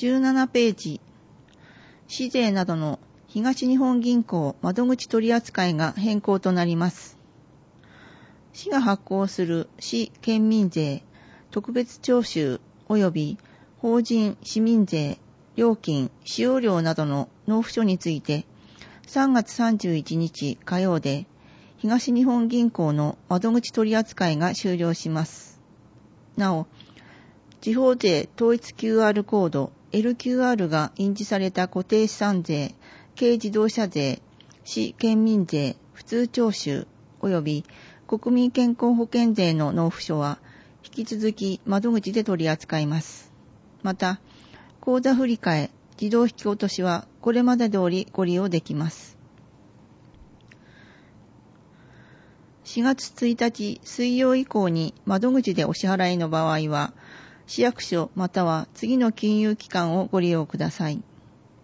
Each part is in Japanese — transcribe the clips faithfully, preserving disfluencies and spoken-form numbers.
じゅうななページ、市税などの東日本銀行窓口取扱いが変更となります。市が発行する市県民税、特別徴収及び法人市民税、料金、使用料などの納付書について、さんがつさんじゅういちにち火曜で東日本銀行の窓口取扱いが終了します。なお、地方税統一 キューアール コード エルキューアール が印字された固定資産税、軽自動車税、市県民税、普通徴収及び国民健康保険税の納付書は引き続き窓口で取り扱います。また、口座振替、自動引き落としはこれまで通りご利用できます。しがつついたち水曜以降に窓口でお支払いの場合は、市役所または次の金融機関をご利用ください。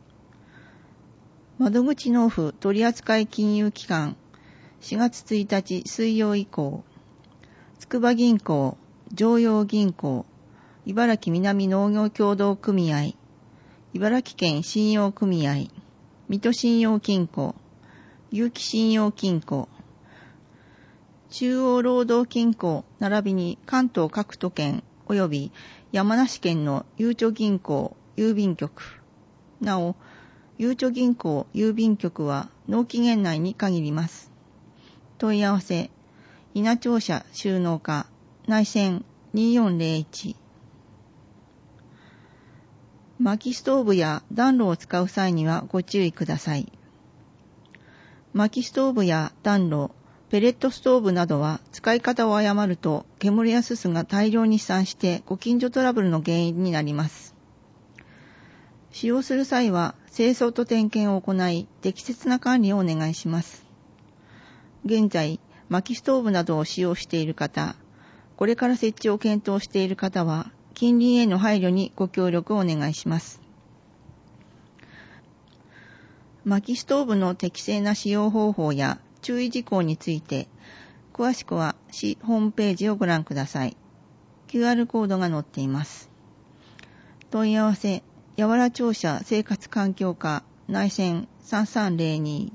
窓口納付取扱金融機関、しがつついたち水曜以降、筑波銀行、常陽銀行、茨城南農業協同組合、茨城県信用組合、水戸信用金庫、結城信用金庫、中央労働金庫並びに関東各都県及び山梨県のゆうちょ銀行、郵便局。なお、ゆうちょ銀行、郵便局は納期限内に限ります。問い合わせ、稲庁舎収納課、内線によんぜろいち。薪ストーブや暖炉を使う際にはご注意ください。薪ストーブや暖炉、ペレットストーブなどは使い方を誤ると煙やすすが大量に飛散してご近所トラブルの原因になります。使用する際は清掃と点検を行い適切な管理をお願いします。現在、薪ストーブなどを使用している方、これから設置を検討している方は近隣への配慮にご協力をお願いします。薪ストーブの適正な使用方法や注意事項について、詳しくは市ホームページをご覧ください。キューアール コードが載っています。問い合わせ、八原庁舎生活環境課、内線さんさんぜろに。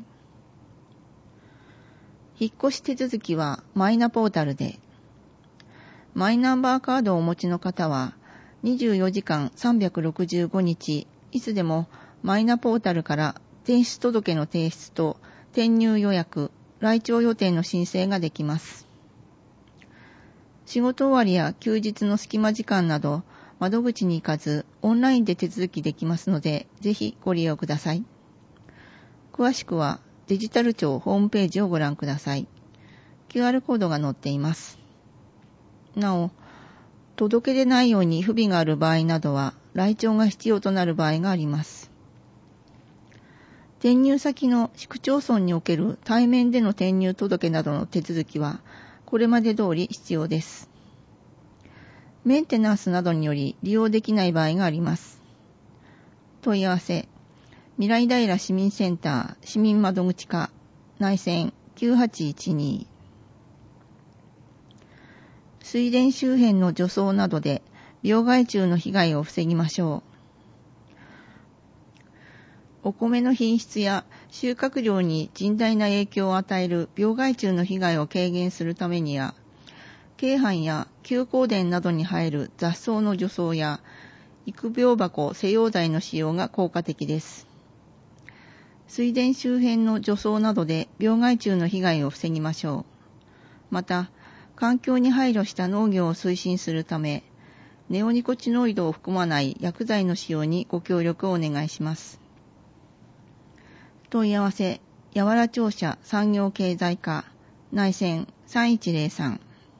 引っ越し手続きはマイナポータルで。マイナンバーカードをお持ちの方は、にじゅうよじかんさんびゃくろくじゅうごにち、いつでもマイナポータルから転出届の提出と転入予約、来庁予定の申請ができます。仕事終わりや休日の隙間時間など、窓口に行かずオンラインで手続きできますので、ぜひご利用ください。詳しくはデジタル庁ホームページをご覧ください。キューアール コードが載っています。なお、届け出内容に不備がある場合などは、来庁が必要となる場合があります。転入先の市区町村における対面での転入届などの手続きは、これまで通り必要です。メンテナンスなどにより利用できない場合があります。問い合わせ、未来平市民センター市民窓口課、内線きゅうはちいちに。水田周辺の除草などで病害虫の被害を防ぎましょう。お米の品質や収穫量に甚大な影響を与える病害虫の被害を軽減するためには、京阪や休耕田などに生える雑草の除草や育苗箱施用剤の使用が効果的です。水田周辺の除草などで病害虫の被害を防ぎましょう。また、環境に配慮した農業を推進するため、ネオニコチノイドを含まない薬剤の使用にご協力をお願いします。問い合わせ、八原庁舎産業経済課、内線さんいちぜろさん。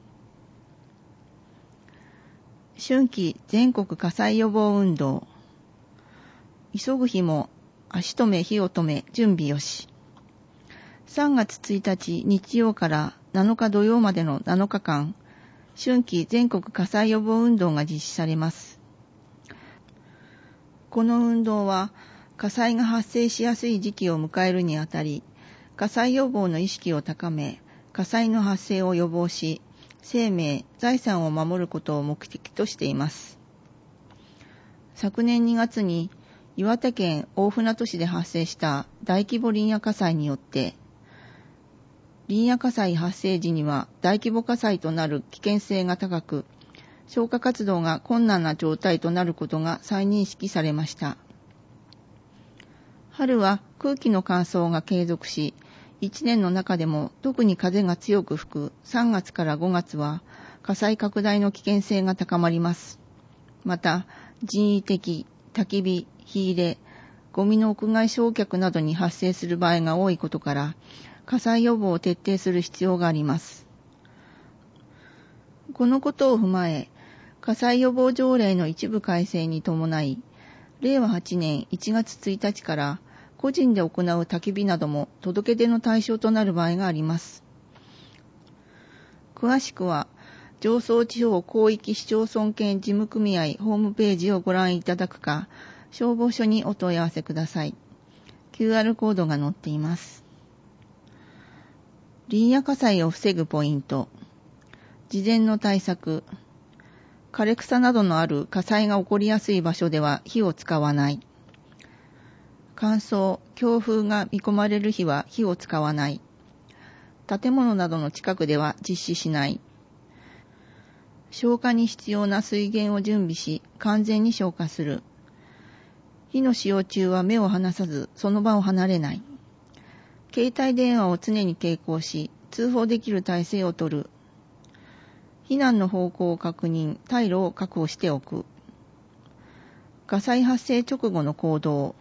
春季全国火災予防運動。急ぐ日も足止め火を止め準備よし。さんがつついたち日曜からなのか土曜までのなのかかん、春季全国火災予防運動が実施されます。この運動は、火災が発生しやすい時期を迎えるにあたり、火災予防の意識を高め、火災の発生を予防し、生命、財産を守ることを目的としています。 昨年にがつに岩手県大船渡市で発生した大規模林野火災によって、林野火災発生時には大規模火災となる危険性が高く、消火活動が困難な状態となることが再認識されました。春は空気の乾燥が継続し、いちねんの中でも特に風が強く吹くさんがつからごがつは火災拡大の危険性が高まります。また、人為的、焚き火、火入れ、ゴミの屋外焼却などに発生する場合が多いことから、火災予防を徹底する必要があります。このことを踏まえ、火災予防条例の一部改正に伴い、れいわはちねんいちがつついたちから個人で行う焚き火なども届け出の対象となる場合があります。詳しくは、常総地方広域市町村圏事務組合ホームページをご覧いただくか、消防署にお問い合わせください。キューアール コードが載っています。林野火災を防ぐポイント。事前の対策。枯れ草などのある火災が起こりやすい場所では火を使わない。乾燥、強風が見込まれる日は火を使わない。建物などの近くでは実施しない。消火に必要な水源を準備し、完全に消火する。火の使用中は目を離さず、その場を離れない。携帯電話を常に携行し、通報できる体制をとる。避難の方向を確認、退路を確保しておく。火災発生直後の行動。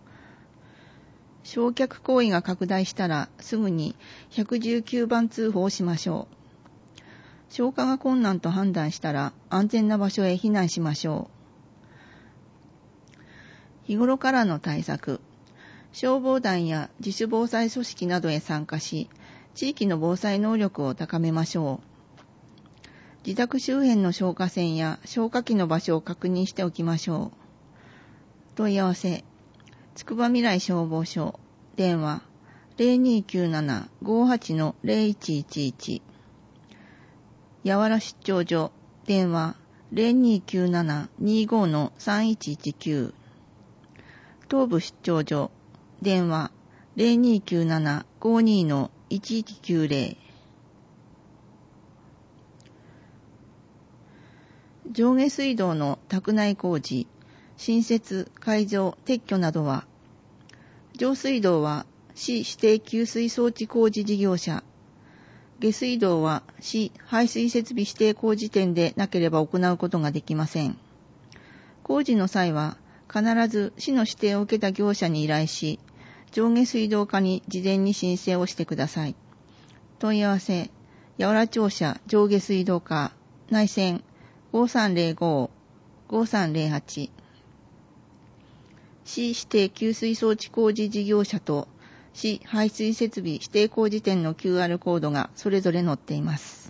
焼却行為が拡大したら、すぐにいちいちきゅうばん通報をしましょう。消火が困難と判断したら、安全な場所へ避難しましょう。日頃からの対策。消防団や自主防災組織などへ参加し、地域の防災能力を高めましょう。自宅周辺の消火栓や消火器の場所を確認しておきましょう。問い合わせ、つくばみらい消防署、電話 ゼロにきゅうなな ごはち ゼロいちいちいち、やわら出張所、電話 ゼロにきゅうなな にご さんいちいちきゅう、東部出張所、電話 ゼロにきゅうなな ごに いちいちきゅうゼロ、上下水道の宅内工事、新設、改造、撤去などは、上水道は市指定給水装置工事事業者、下水道は市排水設備指定工事店でなければ行うことができません。工事の際は必ず市の指定を受けた業者に依頼し、上下水道課に事前に申請をしてください。問い合わせ、八百良庁舎上下水道課、内線 ごさんゼロご ごさんゼロはち、市指定給水装置工事事業者と市排水設備指定工事店の キューアール コードがそれぞれ載っています。